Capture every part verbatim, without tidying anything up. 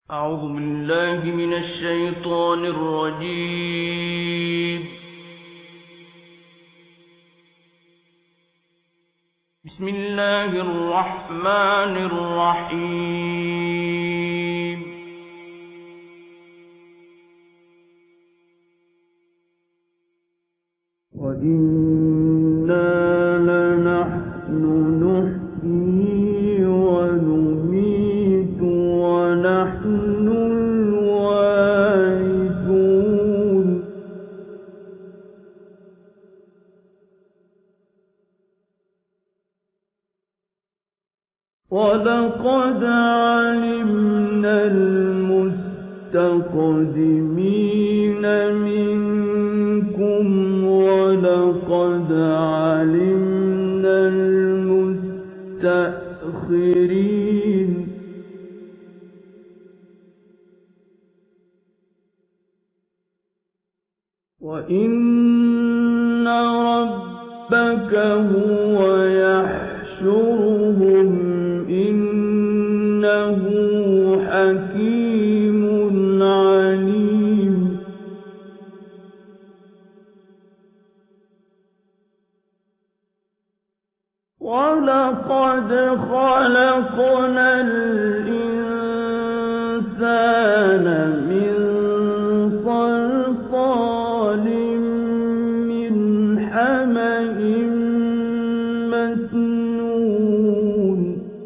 أعوذ بالله من الشيطان الرجيم. بسم الله الرحمن الرحيم. وإنا لنحن نحيي ونميت ونحن الوارثون. ولقد علمنا المستقدمين منكم ولقد علمنا المستأخرين. وإن ربك هو يحشرهم إنه حكيم عليم. ولقد خلقنا الإنسان من صلصال من حمإ مسنون.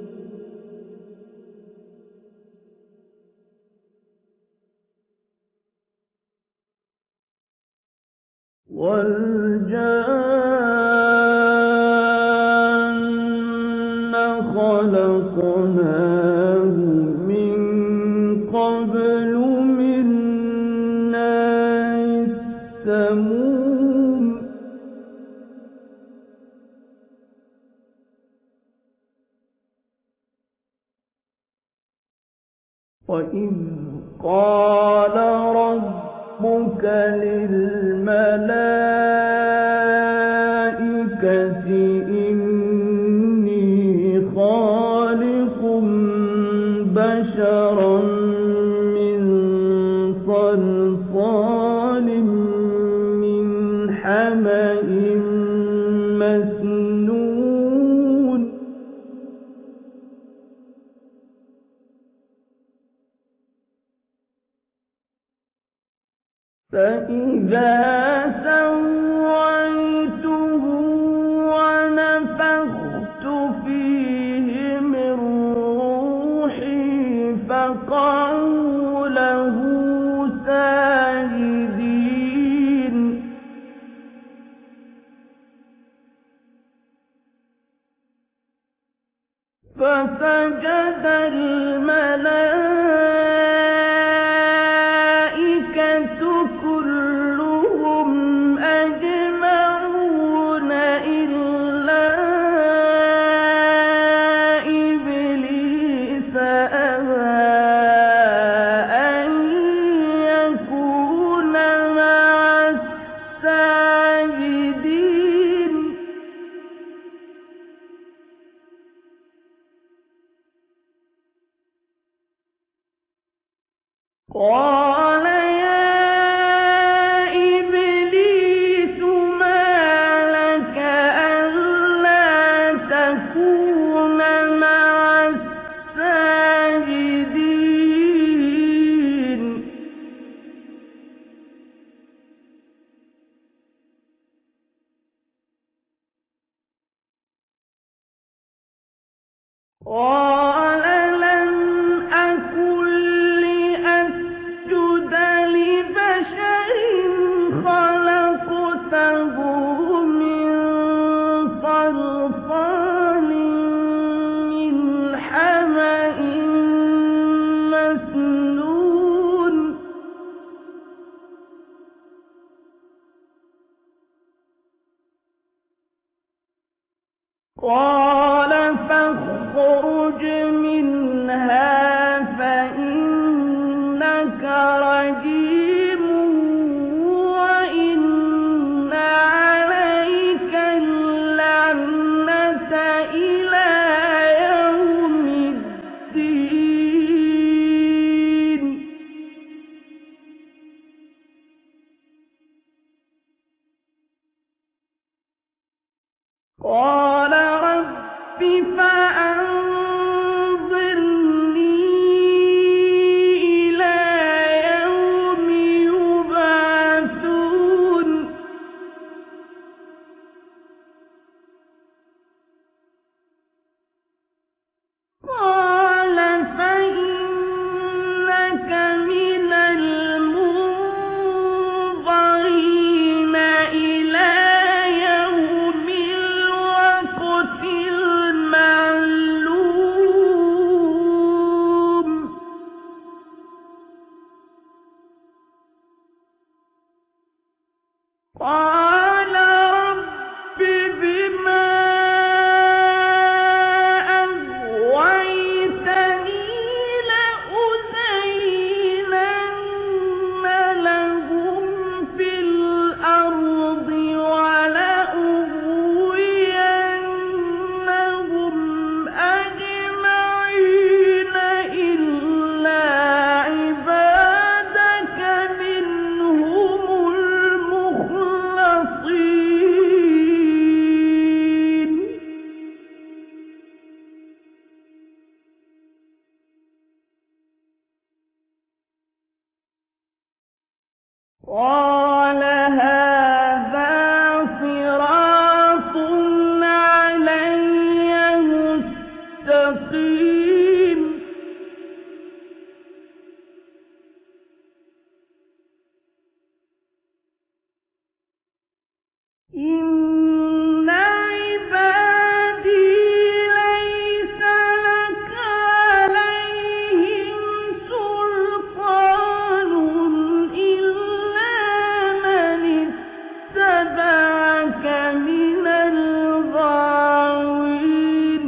والجان خلقناه من قبل من نار السموم. وإذ قال ربك للملائكة إني خالق بشرا من صلصال من حمإ مسنون. فإذا سويته ونفخت فيه من روحي فقعوا له ساجدين. فسجد الملائكة كلهم أجمعون إلا إبليس أبى أن يكون مع الساجدين. قال يا إبليس ما لك ألا تكون مع الساجدين. قال لم أكن لأسجد قال هذا صراط علي مستقيم إن عبادي ليس لك عليهم سلطان إلا من اتبعك من الغاوين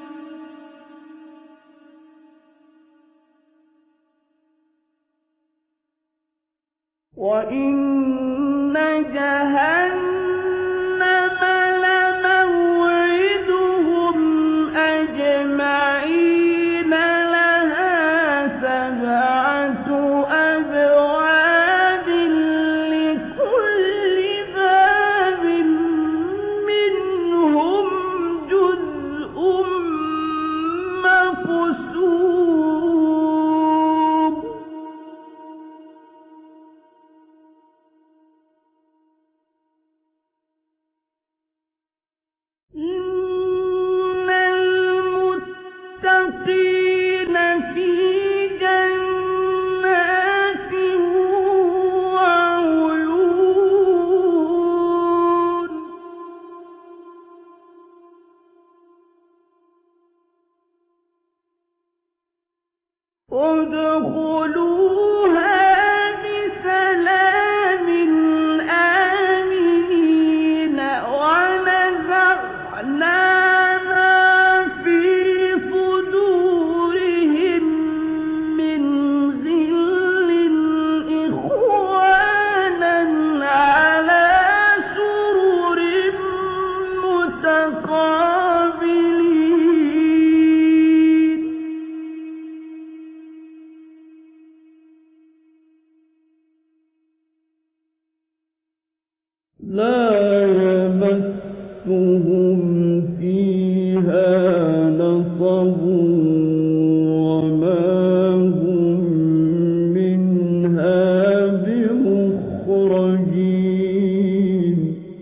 وإن جهنم لموعدهم أجمعين لها سبعة أبواب لكل باب منهم جزء مقسوم إن المتقين في جنات وعيون ادخلوها بسلام آمنين ونزعنا ما في صدورهم من غل إخوانا على سرر متقابلين لا يمسهم فيها نصب وما هم منها بمخرجين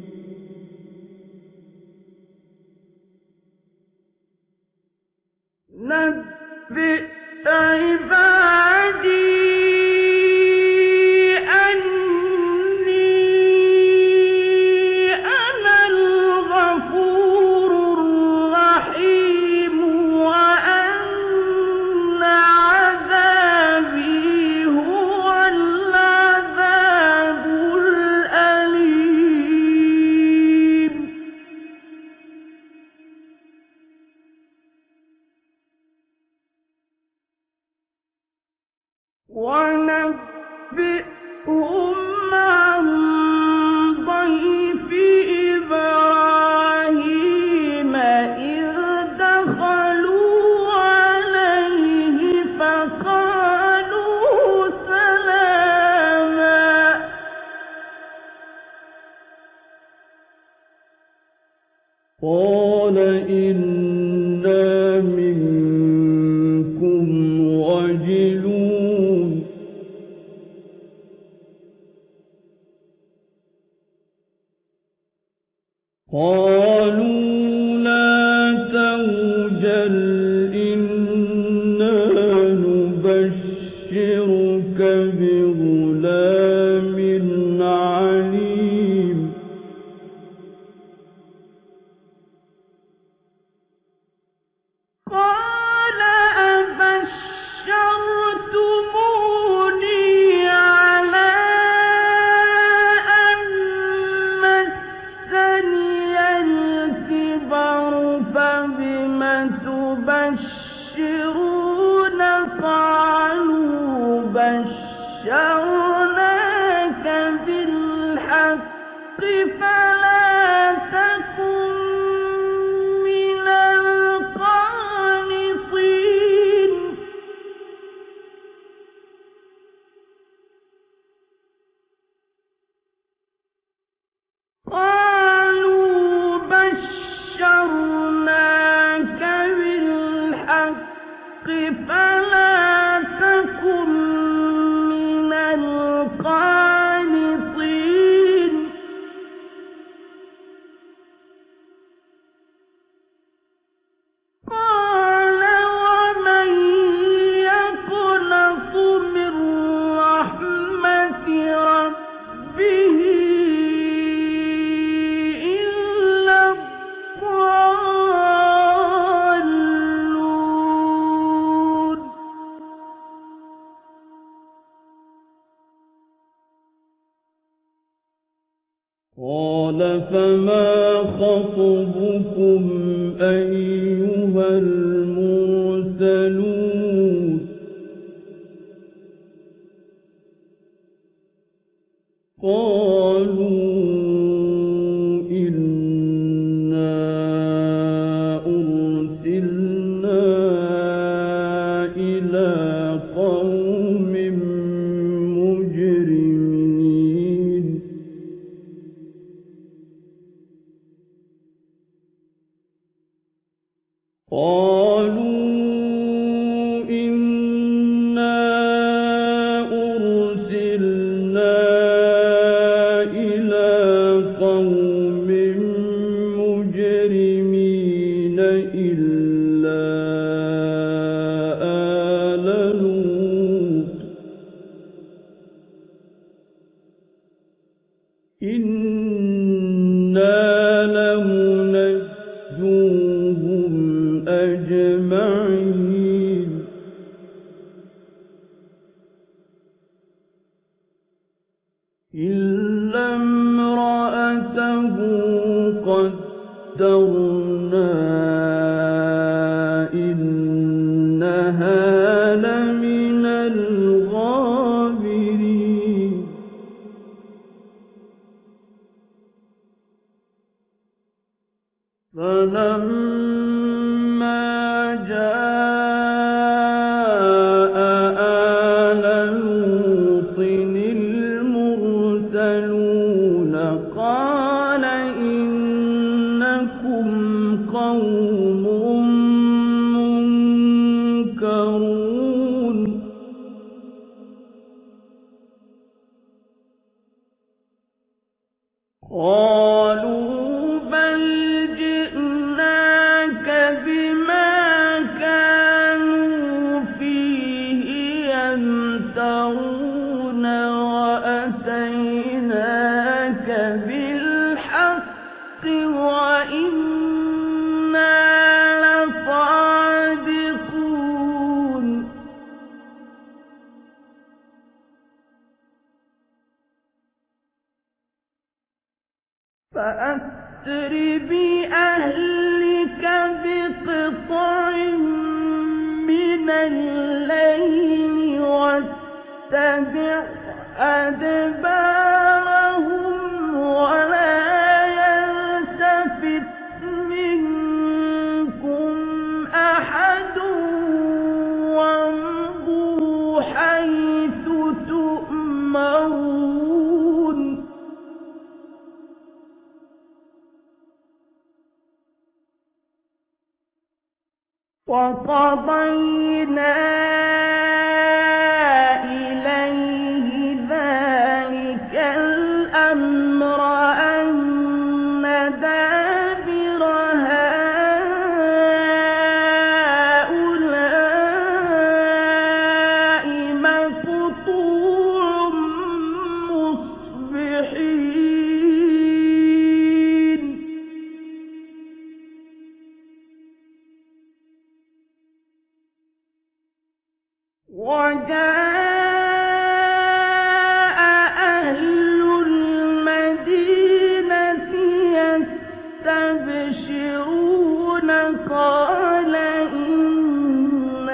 نبئ عبادي أني أنا الغفور الرحيم وأن عذابي هو العذاب الأليم ونبئهم عن ضيف إبراهيم إذ دخلوا عليه فقالوا سلاما قال إنا منكم وجلون قالوا لا توجل إنا نبشرك بغلام عليم قال أبشرتموني على أن مسني الكبر فبم تبشرون قالوا بشرناك بالحق فلا تكن من القانطين قالوا بشرناك بالحق فلا تكن من القانطين قال فما خطبكم أيها المرسلون قالوا إنا أرسلنا إلى قوم مجرمين قالوا إنا أرسلنا إلى قوم مجرمين إلا آل لوط إنا لمنجوهم أجمعين إلا امرأته قدرنا إنها لمن الغابرين فلما جاء آل لوط المرسلون قال إنكم قوم منكرون قالوا بل جئناك بما كانوا فيه يمترون وأتيناك بالحق وإنا لصادقون فأسر بأهلك بقطع من الليل واتبع أدبارهم ولا يلتفت منكم أحد وامضوا حيث تؤمرون وقضينا إليه ذلك الأمر أن دابر هؤلاء مقطوع مصبحين وجاء أهل المدينة يستبشرون قال إن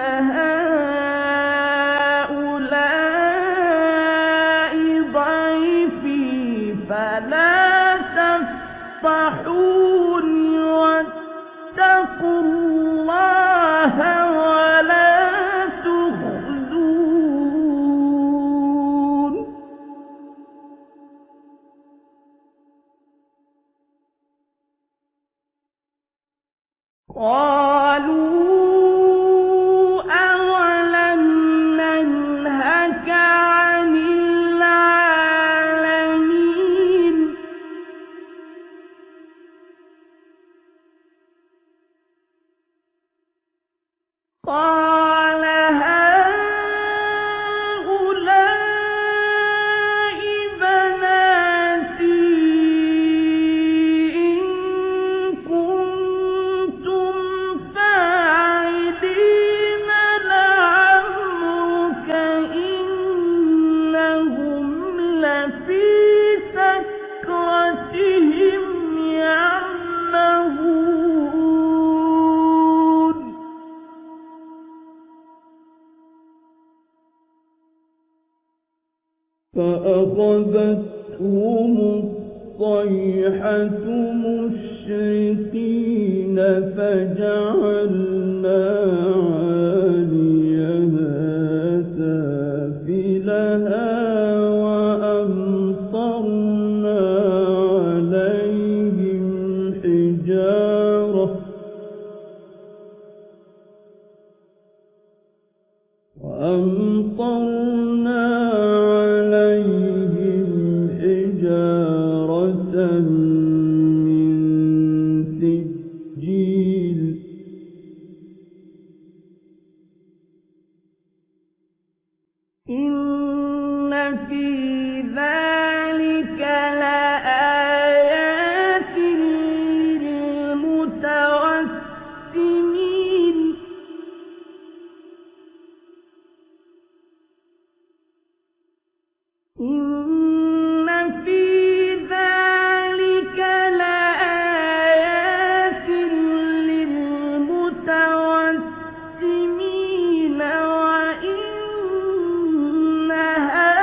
هؤلاء ضيفي فلا تفضحوني واتقوا الله ولا قالوا أولم ننهك عن العالمين فأخذتهم الصيحة مشرقين فجعلنا عاليها سافلها وأمطرنا عليهم حجارة وأمطرنا عليهم حجارة من سجيل إن في ذلك لآيات للمتوسمين إن في ذلك لآيات للمتوسمين وإنها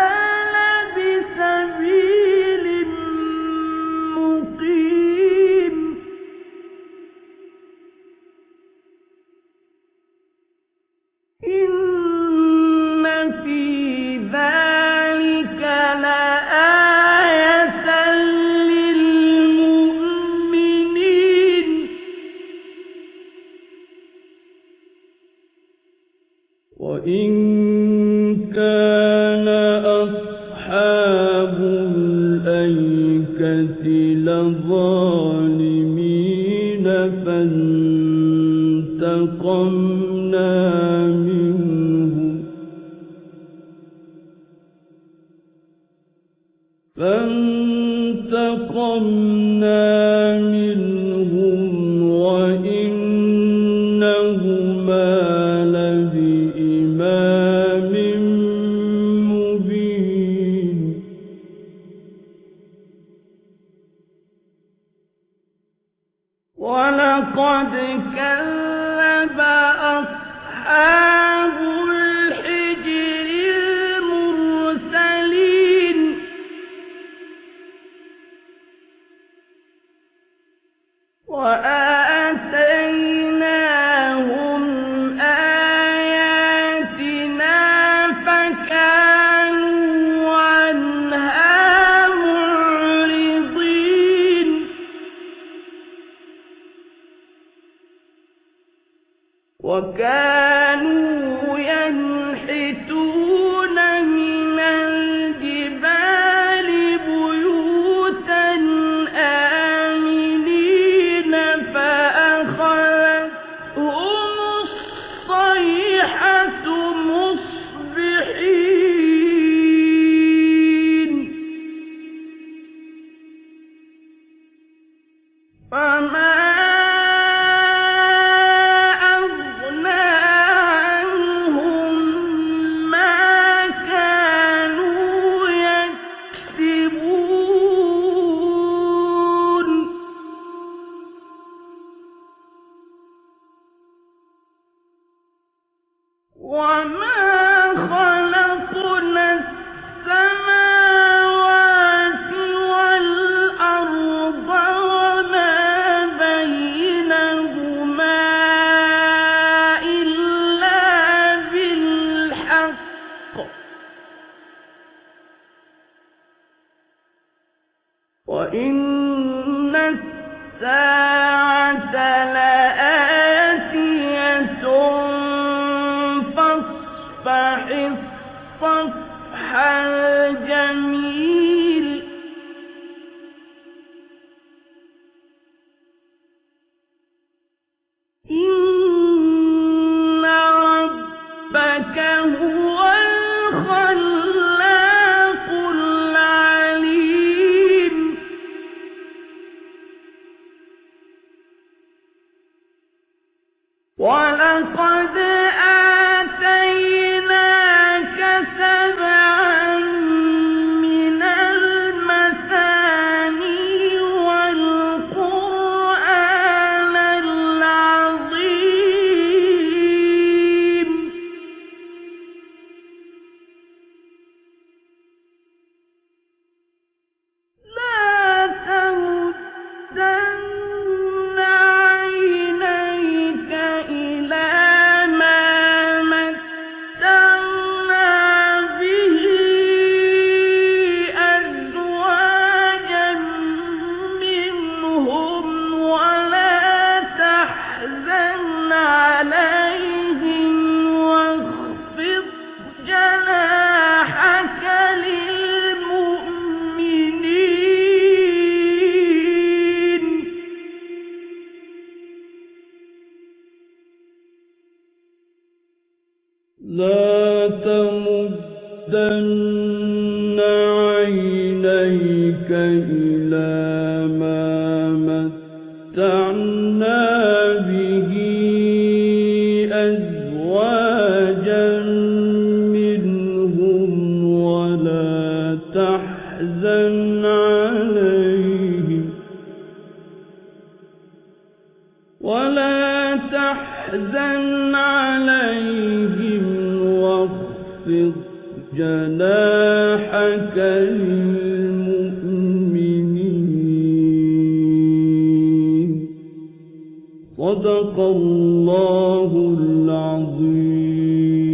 لبسبيل مقيم إن في ذلك لآية للمؤمنين وإن كان أصحاب الأيكة لظالمين فانتقمنا منهم فانتقمنا منهم وإنهما لبإمام مبين ولقد كذب أصحاب الحجر المرسلين وآتيناهم آياتنا فكانوا عنها معرضين وكانوا ينحتون من الجبال بيوتا آمنين فأخذتهم الصيحة مصبحين فما وما خلقنا السماوات والأرض وما بينهما إلا بالحق وإن الساعة لآتية فاصفح الصفح الجميل إن ربك هو الخلاق العليم ولقد آتيناك سبعا من تمدن عينيك إلى ما متعنا به أزواجا منهم ولا تحزن عليهم ولا تحزن عليهم واخفض جناحك للمؤمنين. صدق الله العظيم.